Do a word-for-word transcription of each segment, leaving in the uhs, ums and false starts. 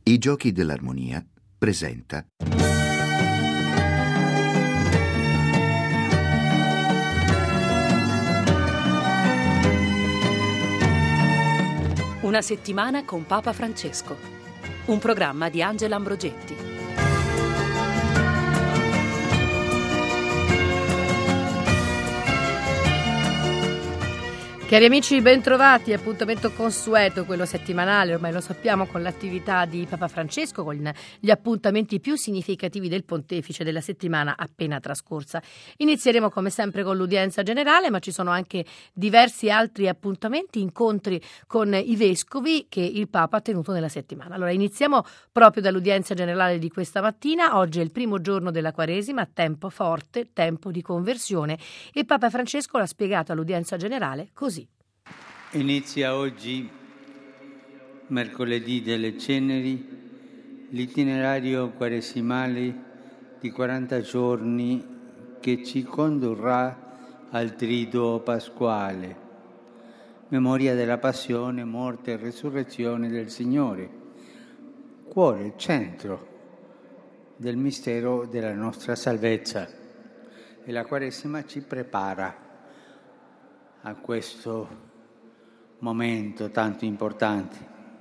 I Giochi dell'Armonia presenta Una settimana con Papa Francesco, un programma di Angela Ambrogetti. Cari amici, bentrovati, appuntamento consueto, quello settimanale, ormai lo sappiamo, con l'attività di Papa Francesco, con gli appuntamenti più significativi del pontefice della settimana appena trascorsa. Inizieremo come sempre con l'udienza generale, ma ci sono anche diversi altri appuntamenti, incontri con i vescovi che il Papa ha tenuto nella settimana. Allora iniziamo proprio dall'udienza generale di questa mattina. Oggi è il primo giorno della Quaresima, tempo forte, tempo di conversione, e Papa Francesco l'ha spiegato all'udienza generale così. Inizia oggi, mercoledì delle Ceneri, l'itinerario quaresimale di quaranta giorni che ci condurrà al Triduo Pasquale, memoria della passione, morte e resurrezione del Signore, cuore, centro del mistero della nostra salvezza. E la Quaresima ci prepara a questo momento tanto importante.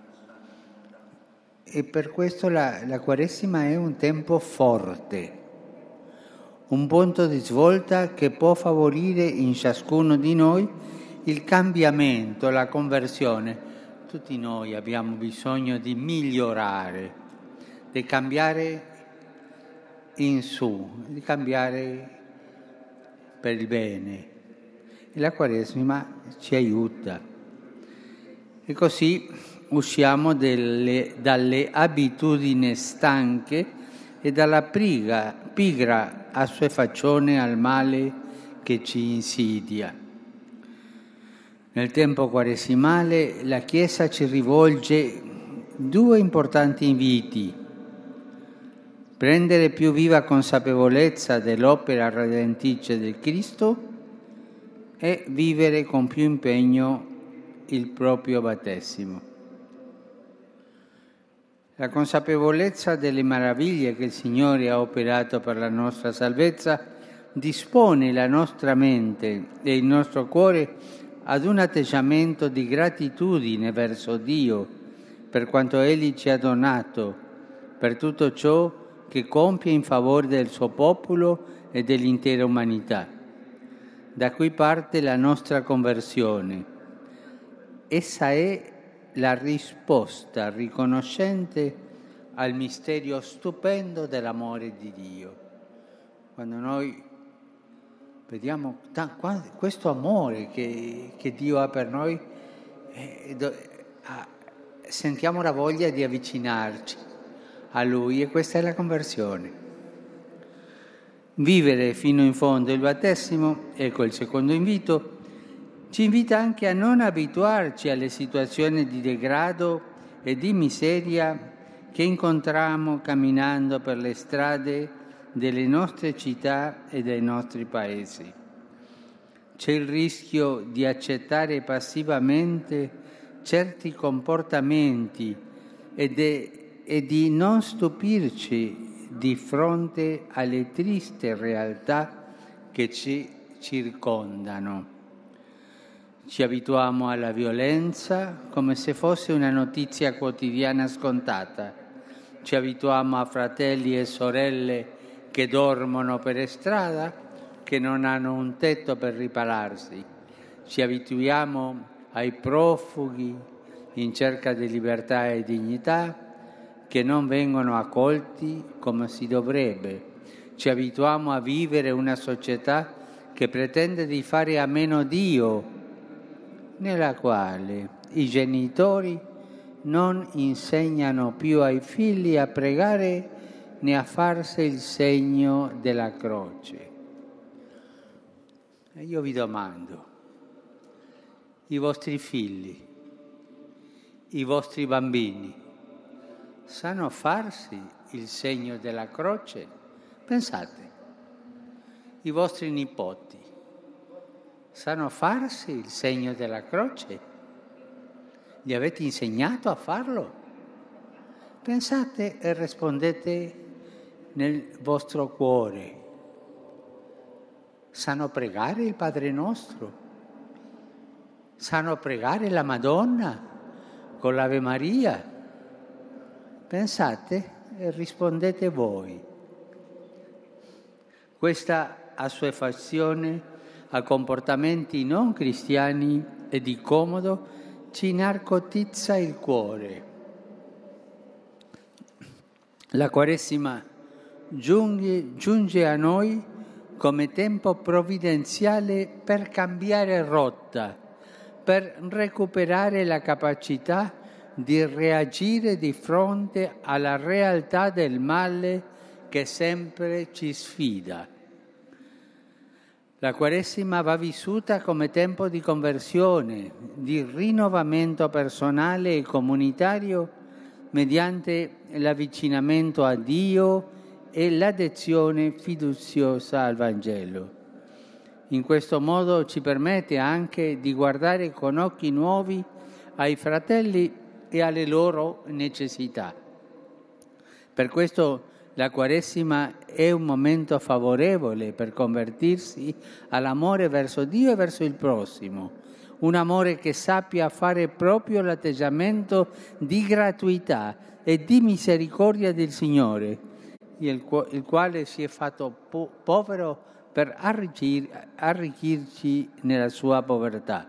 E per questo la, la Quaresima è un tempo forte, un punto di svolta che può favorire in ciascuno di noi il cambiamento, la conversione. Tutti noi abbiamo bisogno di migliorare, di cambiare in su, di cambiare per il bene. E la Quaresima ci aiuta. E così usciamo delle, dalle abitudini stanche e dalla priga, pigra assuefazione al male che ci insidia. Nel tempo quaresimale la Chiesa ci rivolge due importanti inviti: prendere più viva consapevolezza dell'opera redentrice del Cristo e vivere con più impegno il proprio battesimo. La consapevolezza delle meraviglie che il Signore ha operato per la nostra salvezza dispone la nostra mente e il nostro cuore ad un atteggiamento di gratitudine verso Dio per quanto Egli ci ha donato, per tutto ciò che compie in favore del suo popolo e dell'intera umanità. Da qui parte la nostra conversione. Essa è la risposta riconoscente al misterio stupendo dell'amore di Dio. Quando noi vediamo t- questo amore che, che Dio ha per noi, eh, do, ah, sentiamo la voglia di avvicinarci a Lui, e questa è la conversione. Vivere fino in fondo il battesimo, ecco il secondo invito, ci invita anche a non abituarci alle situazioni di degrado e di miseria che incontriamo camminando per le strade delle nostre città e dei nostri paesi. C'è il rischio di accettare passivamente certi comportamenti e, de, e di non stupirci di fronte alle tristi realtà che ci circondano. Ci abituiamo alla violenza come se fosse una notizia quotidiana scontata. Ci abituiamo a fratelli e sorelle che dormono per strada, che non hanno un tetto per ripararsi. Ci abituiamo ai profughi in cerca di libertà e dignità che non vengono accolti come si dovrebbe. Ci abituiamo a vivere una società che pretende di fare a meno Dio, nella quale i genitori non insegnano più ai figli a pregare né a farsi il segno della croce. E io vi domando, i vostri figli, i vostri bambini, sanno farsi il segno della croce? Pensate, i vostri nipoti sanno farsi il segno della croce? Gli avete insegnato a farlo? Pensate e rispondete nel vostro cuore. Sanno pregare il Padre nostro? Sanno pregare la Madonna con l'Ave Maria? Pensate e rispondete voi. Questa assuefazione a comportamenti non cristiani e di comodo ci narcotizza il cuore. La Quaresima giunge, giunge a noi come tempo provvidenziale per cambiare rotta, per recuperare la capacità di reagire di fronte alla realtà del male che sempre ci sfida. La Quaresima va vissuta come tempo di conversione, di rinnovamento personale e comunitario mediante l'avvicinamento a Dio e l'adesione fiduciosa al Vangelo. In questo modo ci permette anche di guardare con occhi nuovi ai fratelli e alle loro necessità. Per questo la Quaresima è un momento favorevole per convertirsi all'amore verso Dio e verso il prossimo, un amore che sappia fare proprio l'atteggiamento di gratuità e di misericordia del Signore, il quale si è fatto po- povero per arricchir- arricchirci nella sua povertà.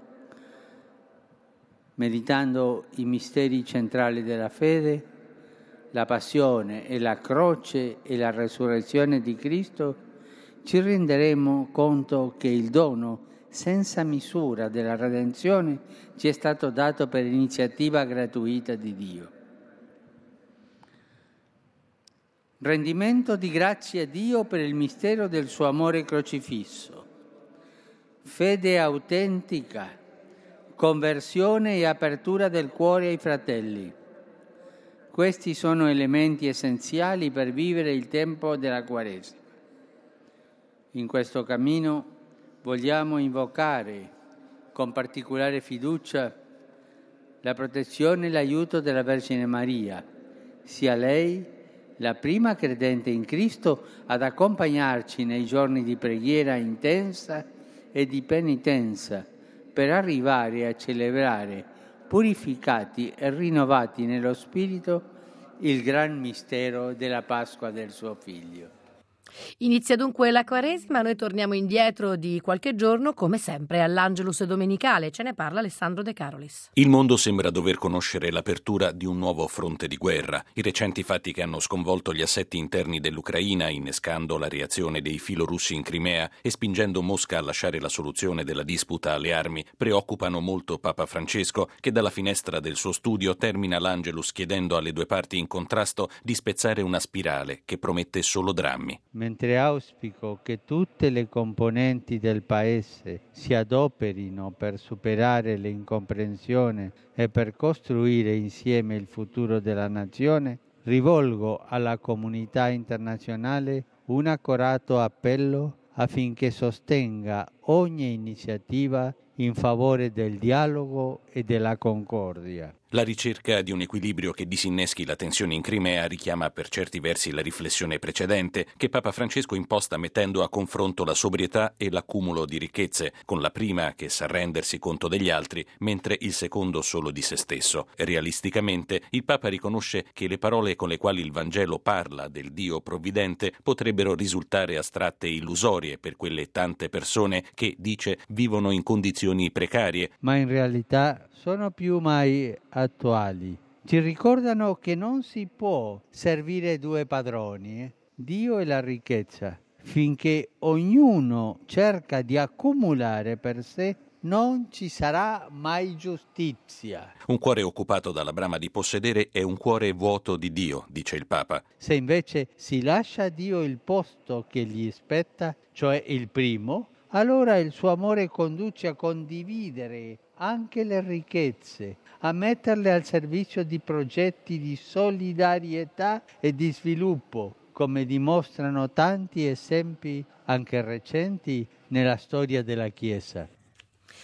Meditando i misteri centrali della fede, la passione e la croce e la resurrezione di Cristo, ci renderemo conto che il dono senza misura della redenzione ci è stato dato per iniziativa gratuita di Dio. Rendimento di grazie a Dio per il mistero del suo amore crocifisso. Fede autentica, conversione e apertura del cuore ai fratelli. Questi sono elementi essenziali per vivere il tempo della Quaresima. In questo cammino vogliamo invocare con particolare fiducia la protezione e l'aiuto della Vergine Maria, sia lei la prima credente in Cristo ad accompagnarci nei giorni di preghiera intensa e di penitenza per arrivare a celebrare, purificati e rinnovati nello Spirito, il gran mistero della Pasqua del suo Figlio. Inizia dunque la Quaresima, noi torniamo indietro di qualche giorno, come sempre all'Angelus domenicale. Ce ne parla Alessandro De Carolis. Il mondo sembra dover conoscere l'apertura di un nuovo fronte di guerra. I recenti fatti che hanno sconvolto gli assetti interni dell'Ucraina, innescando la reazione dei filorussi in Crimea e spingendo Mosca a lasciare la soluzione della disputa alle armi, preoccupano molto Papa Francesco, che dalla finestra del suo studio termina l'Angelus chiedendo alle due parti in contrasto di spezzare una spirale che promette solo drammi. Mentre auspico che tutte le componenti del Paese si adoperino per superare le incomprensioni e per costruire insieme il futuro della nazione, rivolgo alla comunità internazionale un accorato appello affinché sostenga ogni iniziativa in favore del dialogo e della concordia. La ricerca di un equilibrio che disinneschi la tensione in Crimea richiama per certi versi la riflessione precedente che Papa Francesco imposta mettendo a confronto la sobrietà e l'accumulo di ricchezze, con la prima che sa rendersi conto degli altri, mentre il secondo solo di se stesso. Realisticamente, il Papa riconosce che le parole con le quali il Vangelo parla del Dio provvidente potrebbero risultare astratte e illusorie per quelle tante persone che, dice, vivono in condizioni precarie. Ma in realtà sono più mai attuali. Ci ricordano che non si può servire due padroni, eh? Dio e la ricchezza. Finché ognuno cerca di accumulare per sé, non ci sarà mai giustizia. Un cuore occupato dalla brama di possedere è un cuore vuoto di Dio, dice il Papa. Se invece si lascia a Dio il posto che gli spetta, cioè il primo, allora il suo amore conduce a condividere anche le ricchezze, a metterle al servizio di progetti di solidarietà e di sviluppo, come dimostrano tanti esempi anche recenti nella storia della Chiesa.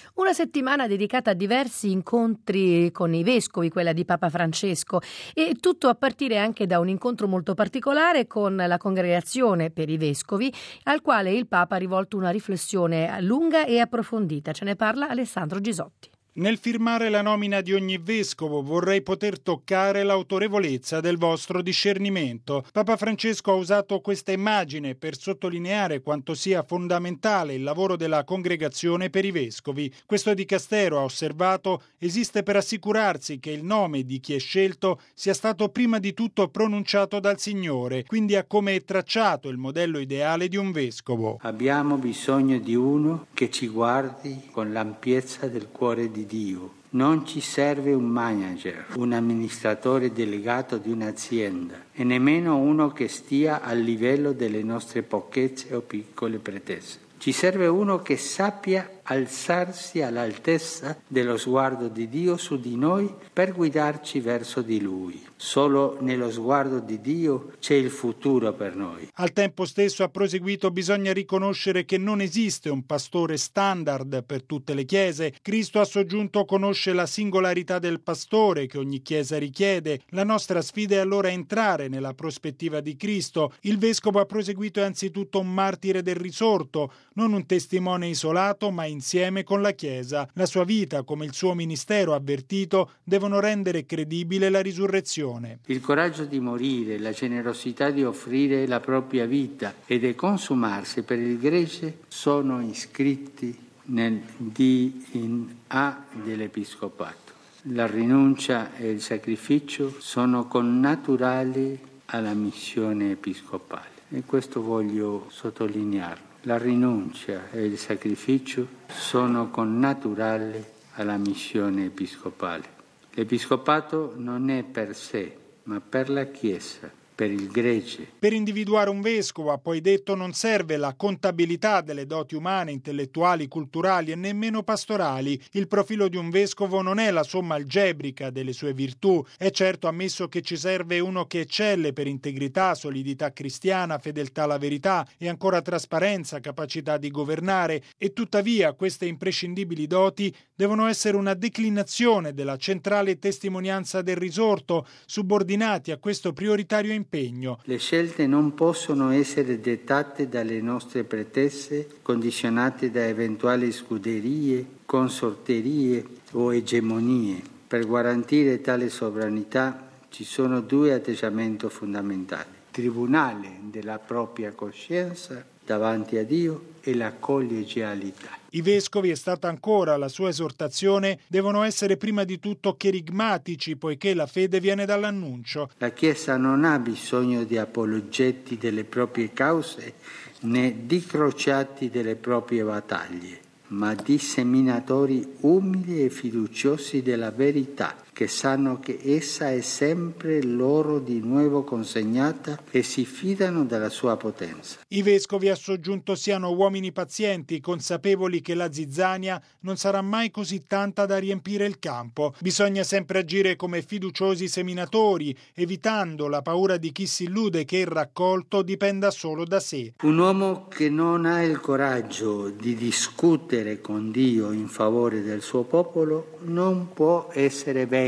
Una settimana dedicata a diversi incontri con i vescovi, quella di Papa Francesco, e tutto a partire anche da un incontro molto particolare con la Congregazione per i Vescovi, al quale il Papa ha rivolto una riflessione lunga e approfondita. Ce ne parla Alessandro Gisotti. Nel firmare la nomina di ogni vescovo vorrei poter toccare l'autorevolezza del vostro discernimento. Papa Francesco ha usato questa immagine per sottolineare quanto sia fondamentale il lavoro della Congregazione per i Vescovi. Questo dicastero, ha osservato, esiste per assicurarsi che il nome di chi è scelto sia stato prima di tutto pronunciato dal Signore, quindi ha come tracciato il modello ideale di un vescovo. Abbiamo bisogno di uno che ci guardi con l'ampiezza del cuore di Dio. Non ci serve un manager, un amministratore delegato di un'azienda e nemmeno uno che stia al livello delle nostre pochezze o piccole pretese. Ci serve uno che sappia alzarsi all'altezza dello sguardo di Dio su di noi per guidarci verso di Lui. Solo nello sguardo di Dio c'è il futuro per noi. Al tempo stesso, ha proseguito, bisogna riconoscere che non esiste un pastore standard per tutte le chiese. Cristo, ha soggiunto, conosce la singolarità del pastore che ogni chiesa richiede. La nostra sfida è allora entrare nella prospettiva di Cristo. Il vescovo, ha proseguito, è anzitutto un martire del risorto, non un testimone isolato, ma insieme con la Chiesa. La sua vita, come il suo ministero, avvertito, devono rendere credibile la risurrezione. Il coraggio di morire, la generosità di offrire la propria vita e di consumarsi per il gregge sono iscritti nel D N A dell'Episcopato. La rinuncia e il sacrificio sono connaturali alla missione episcopale e questo voglio sottolinearlo. La rinuncia e il sacrificio sono connaturali alla missione episcopale. L'episcopato non è per sé, ma per la Chiesa, per il gregge. Per individuare un vescovo, ha poi detto, non serve la contabilità delle doti umane, intellettuali, culturali e nemmeno pastorali. Il profilo di un vescovo non è la somma algebrica delle sue virtù. È certo ammesso che ci serve uno che eccelle per integrità, solidità cristiana, fedeltà alla verità e ancora trasparenza, capacità di governare, e tuttavia queste imprescindibili doti devono essere una declinazione della centrale testimonianza del risorto, subordinati a questo prioritario impegno. Le scelte non possono essere dettate dalle nostre pretese, condizionate da eventuali scuderie, consorterie o egemonie. Per garantire tale sovranità ci sono due atteggiamenti fondamentali: tribunale della propria coscienza davanti a Dio e la collegialità. I vescovi, è stata ancora la sua esortazione, devono essere prima di tutto cherigmatici, poiché la fede viene dall'annuncio. La Chiesa non ha bisogno di apologeti delle proprie cause né di crociati delle proprie battaglie, ma di seminatori umili e fiduciosi della verità, che sanno che essa è sempre loro di nuovo consegnata e si fidano della sua potenza. I vescovi, ha soggiunto, siano uomini pazienti, consapevoli che la zizzania non sarà mai così tanta da riempire il campo. Bisogna sempre agire come fiduciosi seminatori, evitando la paura di chi si illude che il raccolto dipenda solo da sé. Un uomo che non ha il coraggio di discutere con Dio in favore del suo popolo non può essere vescovo.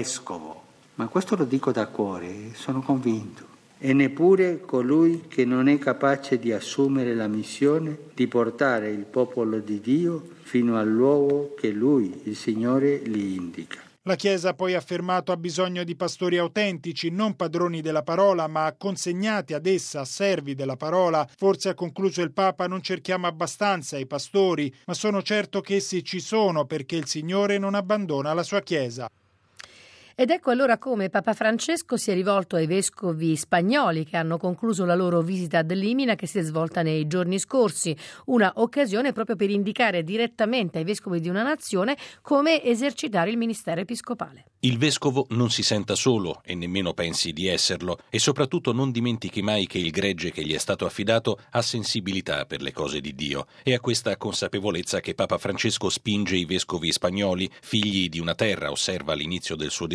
Ma questo lo dico da cuore, sono convinto. E neppure colui che non è capace di assumere la missione di portare il popolo di Dio fino al luogo che Lui, il Signore, gli indica. La Chiesa ha poi affermato ha bisogno di pastori autentici, non padroni della parola, ma consegnati ad essa, servi della parola. Forse, ha concluso il Papa, non cerchiamo abbastanza i pastori, ma sono certo che essi ci sono perché il Signore non abbandona la sua Chiesa. Ed ecco allora come Papa Francesco si è rivolto ai vescovi spagnoli che hanno concluso la loro visita ad Limina, che si è svolta nei giorni scorsi, una occasione proprio per indicare direttamente ai vescovi di una nazione come esercitare il ministero episcopale. Il vescovo non si senta solo e nemmeno pensi di esserlo, e soprattutto non dimentichi mai che il gregge che gli è stato affidato ha sensibilità per le cose di Dio. È a questa consapevolezza che Papa Francesco spinge i vescovi spagnoli, figli di una terra, osserva all'inizio del suo discorso,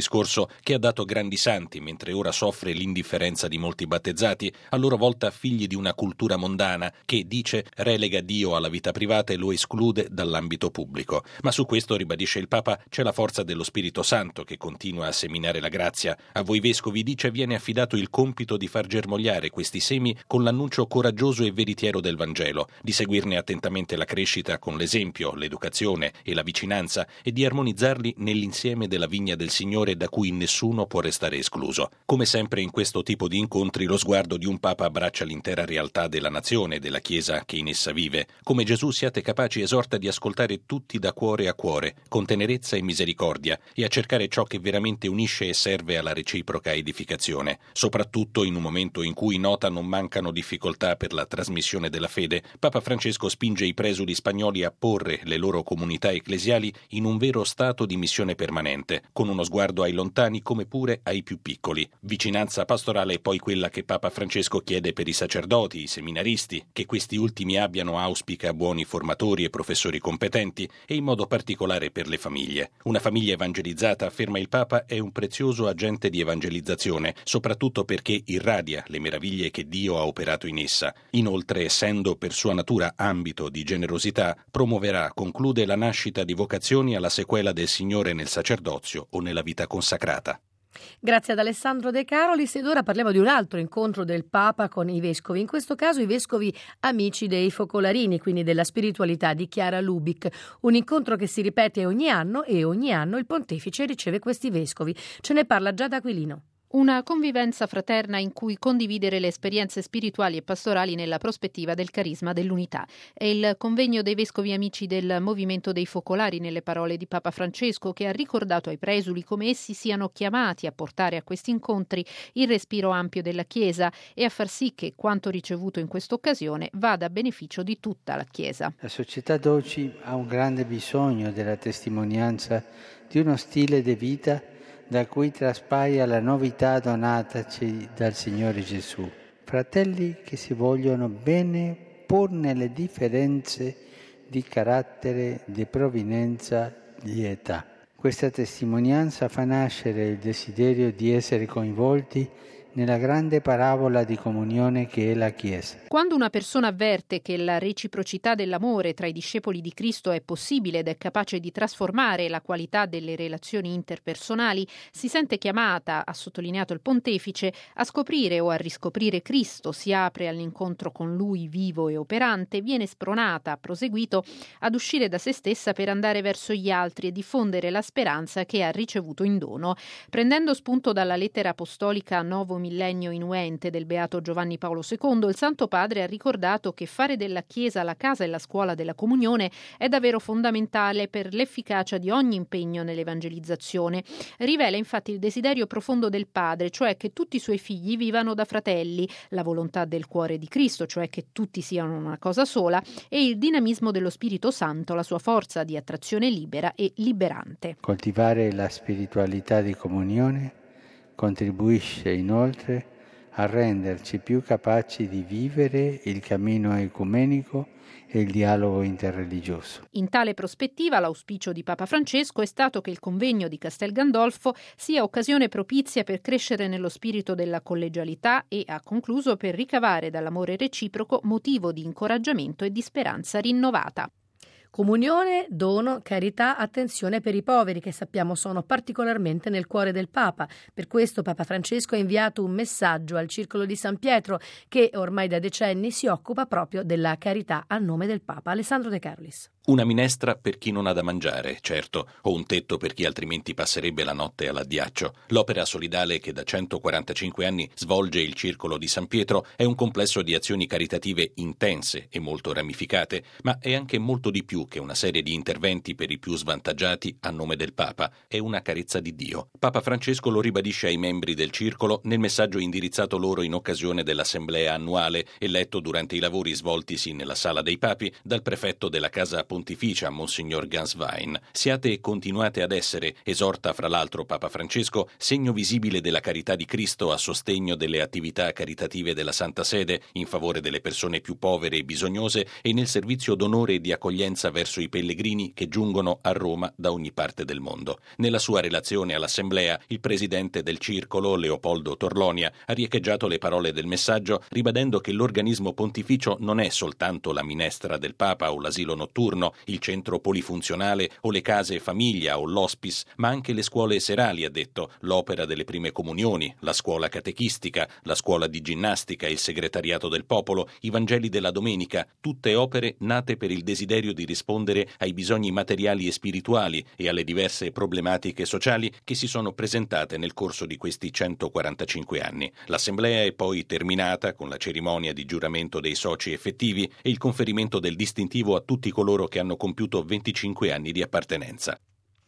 scorso, che ha dato grandi santi, mentre ora soffre l'indifferenza di molti battezzati, a loro volta figli di una cultura mondana che, dice, relega Dio alla vita privata e lo esclude dall'ambito pubblico. Ma su questo, ribadisce il Papa, c'è la forza dello Spirito Santo che continua a seminare la grazia. A voi vescovi, dice, viene affidato il compito di far germogliare questi semi con l'annuncio coraggioso e veritiero del Vangelo, di seguirne attentamente la crescita con l'esempio, l'educazione e la vicinanza e di armonizzarli nell'insieme della vigna del Signore da cui nessuno può restare escluso. Come sempre in questo tipo di incontri lo sguardo di un Papa abbraccia l'intera realtà della nazione, della Chiesa che in essa vive. Come Gesù, siate capaci, esorta di ascoltare tutti da cuore a cuore, con tenerezza e misericordia, e a cercare ciò che veramente unisce e serve alla reciproca edificazione. Soprattutto in un momento in cui nota non mancano difficoltà per la trasmissione della fede, Papa Francesco spinge i presuli spagnoli a porre le loro comunità ecclesiali in un vero stato di missione permanente, con uno sguardo ai lontani come pure ai più piccoli. Vicinanza pastorale è poi quella che Papa Francesco chiede per i sacerdoti, i seminaristi, che questi ultimi abbiano, auspica, buoni formatori e professori competenti, e in modo particolare per le famiglie. Una famiglia evangelizzata, afferma il Papa, è un prezioso agente di evangelizzazione, soprattutto perché irradia le meraviglie che Dio ha operato in essa. Inoltre, essendo per sua natura ambito di generosità, promuoverà, conclude, la nascita di vocazioni alla sequela del Signore nel sacerdozio o nella vita consacrata. Grazie ad Alessandro De Carolis. Ed ora parliamo di un altro incontro del Papa con i vescovi, in questo caso i vescovi amici dei focolarini, quindi della spiritualità di Chiara Lubich. Un incontro che si ripete ogni anno e ogni anno il pontefice riceve questi vescovi. Ce ne parla Giada Aquilino. Una convivenza fraterna in cui condividere le esperienze spirituali e pastorali nella prospettiva del carisma dell'unità. È il convegno dei vescovi amici del movimento dei focolari, nelle parole di Papa Francesco, che ha ricordato ai presuli come essi siano chiamati a portare a questi incontri il respiro ampio della Chiesa e a far sì che quanto ricevuto in questa occasione vada a beneficio di tutta la Chiesa. La società d'oggi ha un grande bisogno della testimonianza di uno stile di vita da cui traspaia la novità donataci dal Signore Gesù. Fratelli che si vogliono bene pur nelle differenze di carattere, di provenienza, di età. Questa testimonianza fa nascere il desiderio di essere coinvolti nella grande parabola di comunione che è la Chiesa. Quando una persona avverte che la reciprocità dell'amore tra i discepoli di Cristo è possibile ed è capace di trasformare la qualità delle relazioni interpersonali, si sente chiamata, ha sottolineato il pontefice, a scoprire o a riscoprire Cristo, si apre all'incontro con Lui vivo e operante, viene spronata, ha proseguito, ad uscire da se stessa per andare verso gli altri e diffondere la speranza che ha ricevuto in dono. Prendendo spunto dalla lettera apostolica Novo Millennio Inuente del Beato Giovanni Paolo secondo, il Santo Padre ha ricordato che fare della Chiesa la casa e la scuola della comunione è davvero fondamentale per l'efficacia di ogni impegno nell'evangelizzazione. Rivela infatti il desiderio profondo del Padre, cioè che tutti i suoi figli vivano da fratelli, la volontà del cuore di Cristo, cioè che tutti siano una cosa sola, e il dinamismo dello Spirito Santo, la sua forza di attrazione libera e liberante. Coltivare la spiritualità di comunione contribuisce inoltre a renderci più capaci di vivere il cammino ecumenico e il dialogo interreligioso. In tale prospettiva, l'auspicio di Papa Francesco è stato che il convegno di Castel Gandolfo sia occasione propizia per crescere nello spirito della collegialità e, ha concluso, per ricavare dall'amore reciproco motivo di incoraggiamento e di speranza rinnovata. Comunione, dono, carità, attenzione per i poveri, che sappiamo sono particolarmente nel cuore del Papa. Per questo Papa Francesco ha inviato un messaggio al Circolo di San Pietro, che ormai da decenni si occupa proprio della carità a nome del Papa. Alessandro De Carolis. Una minestra per chi non ha da mangiare, certo, o un tetto per chi altrimenti passerebbe la notte all'addiaccio. L'opera solidale che da centoquarantacinque anni svolge il Circolo di San Pietro è un complesso di azioni caritative intense e molto ramificate, ma è anche molto di più che una serie di interventi per i più svantaggiati a nome del Papa. È una carezza di Dio. Papa Francesco lo ribadisce ai membri del Circolo nel messaggio indirizzato loro in occasione dell'assemblea annuale e letto durante i lavori svoltisi nella Sala dei Papi dal prefetto della Casa Pontificia pontificia Monsignor Ganswein. Siate e continuate ad essere, esorta fra l'altro Papa Francesco, segno visibile della carità di Cristo a sostegno delle attività caritative della Santa Sede in favore delle persone più povere e bisognose e nel servizio d'onore e di accoglienza verso i pellegrini che giungono a Roma da ogni parte del mondo. Nella sua relazione all'Assemblea, il presidente del Circolo, Leopoldo Torlonia, ha riecheggiato le parole del messaggio ribadendo che l'organismo pontificio non è soltanto la minestra del Papa o l'asilo notturno, il centro polifunzionale o le case famiglia o l'hospice, ma anche le scuole serali, ha detto, l'opera delle prime comunioni, la scuola catechistica, la scuola di ginnastica, il segretariato del popolo, i Vangeli della domenica, tutte opere nate per il desiderio di rispondere ai bisogni materiali e spirituali e alle diverse problematiche sociali che si sono presentate nel corso di questi centoquarantacinque anni. L'assemblea è poi terminata con la cerimonia di giuramento dei soci effettivi e il conferimento del distintivo a tutti coloro che hanno compiuto venticinque anni di appartenenza.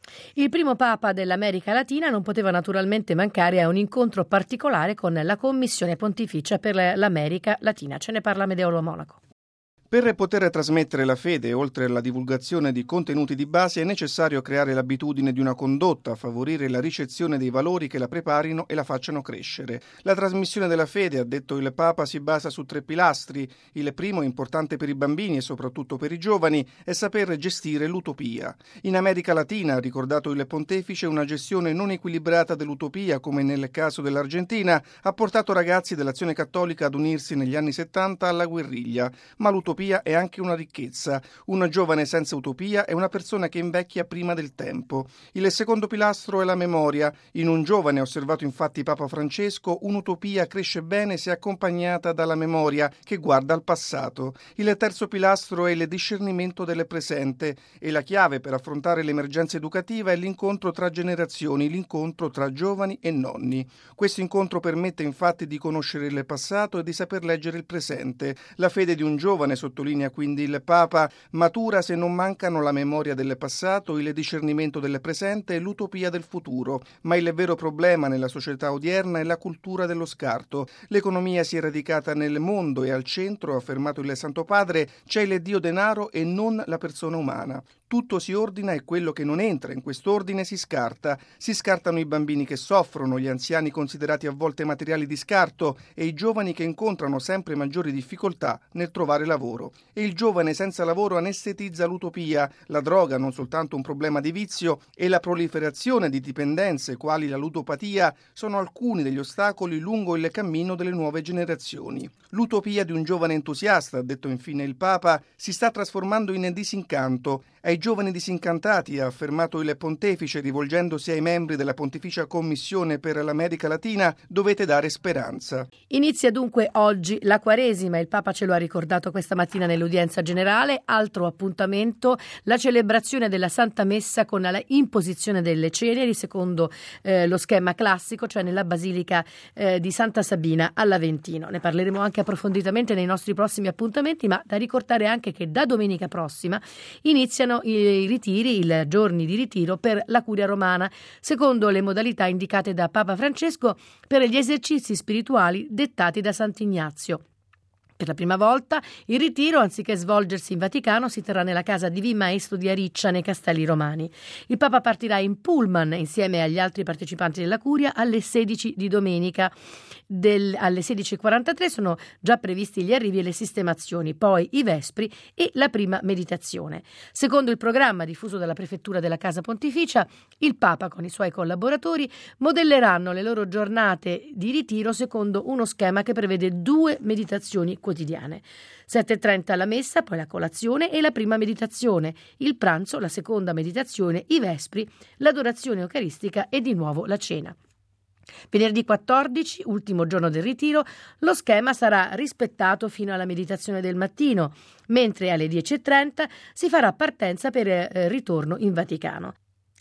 Il primo Papa dell'America Latina non poteva naturalmente mancare a un incontro particolare con la Commissione Pontificia per l'America Latina. Ce ne parla Medeolo Monaco. Per poter trasmettere la fede, oltre alla divulgazione di contenuti di base, è necessario creare l'abitudine di una condotta, favorire la ricezione dei valori che la preparino e la facciano crescere. La trasmissione della fede, ha detto il Papa, si basa su tre pilastri. Il primo, importante per i bambini e soprattutto per i giovani, è saper gestire l'utopia. In America Latina, ha ricordato il Pontefice, una gestione non equilibrata dell'utopia, come nel caso dell'Argentina, ha portato ragazzi dell'Azione Cattolica ad unirsi negli anni settanta alla guerriglia. Ma l'utopia è anche una ricchezza. Un giovane senza utopia è una persona che invecchia prima del tempo. Il secondo pilastro è la memoria. In un giovane, ha osservato infatti Papa Francesco, un'utopia cresce bene se accompagnata dalla memoria che guarda al passato. Il terzo pilastro è il discernimento del presente e la chiave per affrontare l'emergenza educativa è l'incontro tra generazioni, l'incontro tra giovani e nonni. Questo incontro permette infatti di conoscere il passato e di saper leggere il presente. La fede di un giovane, sottolinea quindi il Papa, matura se non mancano la memoria del passato, il discernimento del presente e l'utopia del futuro. Ma il vero problema nella società odierna è la cultura dello scarto. L'economia si è radicata nel mondo e al centro, ha affermato il Santo Padre, c'è il Dio denaro e non la persona umana. Tutto si ordina e quello che non entra in quest'ordine si scarta. Si scartano i bambini che soffrono, gli anziani considerati a volte materiali di scarto e i giovani che incontrano sempre maggiori difficoltà nel trovare lavoro. E il giovane senza lavoro anestetizza l'utopia. La droga, non soltanto un problema di vizio, e la proliferazione di dipendenze quali la ludopatia sono alcuni degli ostacoli lungo il cammino delle nuove generazioni. L'utopia di un giovane entusiasta, ha detto infine il Papa, si sta trasformando in disincanto. Ai giovani disincantati, ha affermato il Pontefice rivolgendosi ai membri della Pontificia Commissione per l'America Latina, dovete dare speranza. Inizia dunque oggi la Quaresima, il Papa ce lo ha ricordato questa mattina nell'udienza generale. Altro appuntamento, la celebrazione della Santa Messa con la imposizione delle ceneri secondo eh, lo schema classico, cioè nella Basilica eh, di Santa Sabina all'Aventino. Ne parleremo anche approfonditamente nei nostri prossimi appuntamenti, ma da ricordare anche che da domenica prossima iniziano i ritiri, i giorni di ritiro per la Curia Romana, secondo le modalità indicate da Papa Francesco per gli esercizi spirituali dettati da Sant'Ignazio. Per la prima volta il ritiro, anziché svolgersi in Vaticano, si terrà nella casa di Vi Maestro di Ariccia, nei Castelli Romani. Il Papa partirà in pullman insieme agli altri partecipanti della Curia alle sedici di domenica. Del, alle sedici e quarantatré sono già previsti gli arrivi e le sistemazioni, poi i vespri e la prima meditazione. Secondo il programma diffuso dalla Prefettura della Casa Pontificia, il Papa con i suoi collaboratori modelleranno le loro giornate di ritiro secondo uno schema che prevede due meditazioni quotidiane. sette e trenta la messa, poi la colazione e la prima meditazione, il pranzo, la seconda meditazione, i vespri, l'adorazione eucaristica e di nuovo la cena. Venerdì quattordici, ultimo giorno del ritiro, lo schema sarà rispettato fino alla meditazione del mattino, mentre alle dieci e trenta si farà partenza per il ritorno in Vaticano.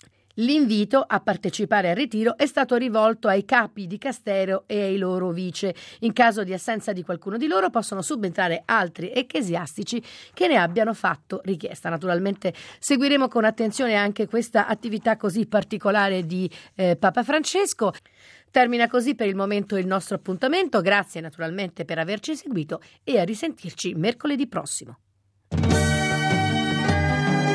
L'invito a partecipare al ritiro è stato rivolto ai capi di Castero e ai loro vice. In caso di assenza di qualcuno di loro possono subentrare altri ecclesiastici che ne abbiano fatto richiesta. Naturalmente seguiremo con attenzione anche questa attività così particolare di eh, Papa Francesco. Termina così per il momento il nostro appuntamento. Grazie naturalmente per averci seguito e a risentirci mercoledì prossimo.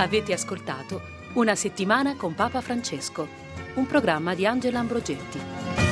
Avete ascoltato Una settimana con Papa Francesco, un programma di Angela Ambrogetti.